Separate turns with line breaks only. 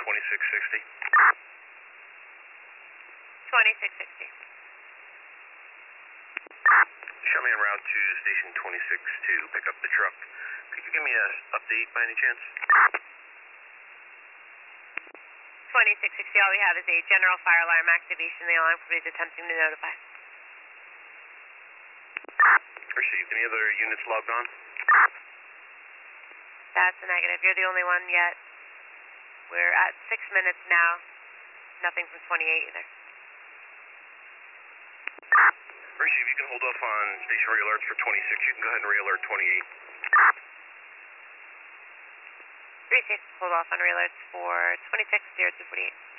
2660.
2660.
Show me en route to station 26 to pick up the truck. Could you give me an update by any chance?
2660, all we have is a general fire alarm activation. The alarm company is attempting to notify.
Received. Any other units logged on?
That's a negative. You're the only one yet. We're at 6 minutes now. Nothing from 28 either.
Received. You can hold off on station re-alerts for 26. You can go ahead and re-alert 28.
Received. Hold off on re-alerts for 26, 0248.